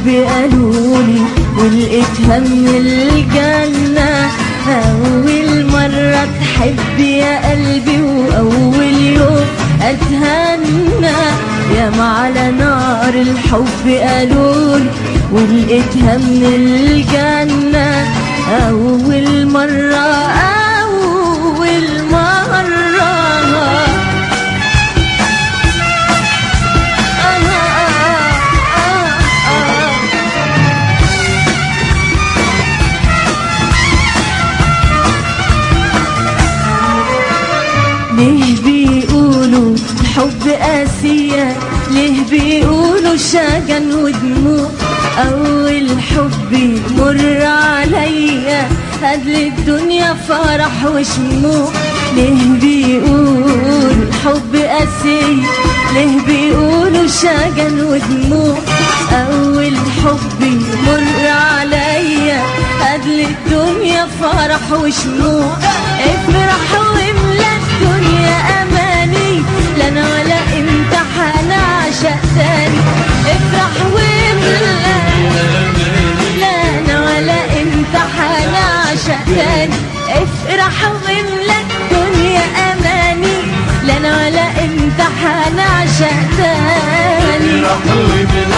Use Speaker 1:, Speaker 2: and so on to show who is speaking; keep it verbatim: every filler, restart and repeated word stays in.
Speaker 1: الحب قالولي ولقيتها من الجنة. أول مرة تحب يا قلبي وأول يوم أتهنى، ياما على نار الحب قالولي ولقيتها من الجنة. أول مرة أول مرة ليه بيقولوا الحب قاسية، ليه بيقولوا شجن ودموع؟ أول حب يمر عليا هدل الدنيا فرح وشموع. ليه بيقولوا الحب قاسية، ليه بيقولوا شجن ودموع؟ أول حب يمر عليا هدل الدنيا فرح وشموع. افرح واملى الدنيا أماني، لا أنا ولا أنت هنعشق تاني. افرح واملى لا أنا ولا أنت هنعشق تاني. افرح واملى الدنيا أماني، لا أنا ولا أنت هنعشق تاني.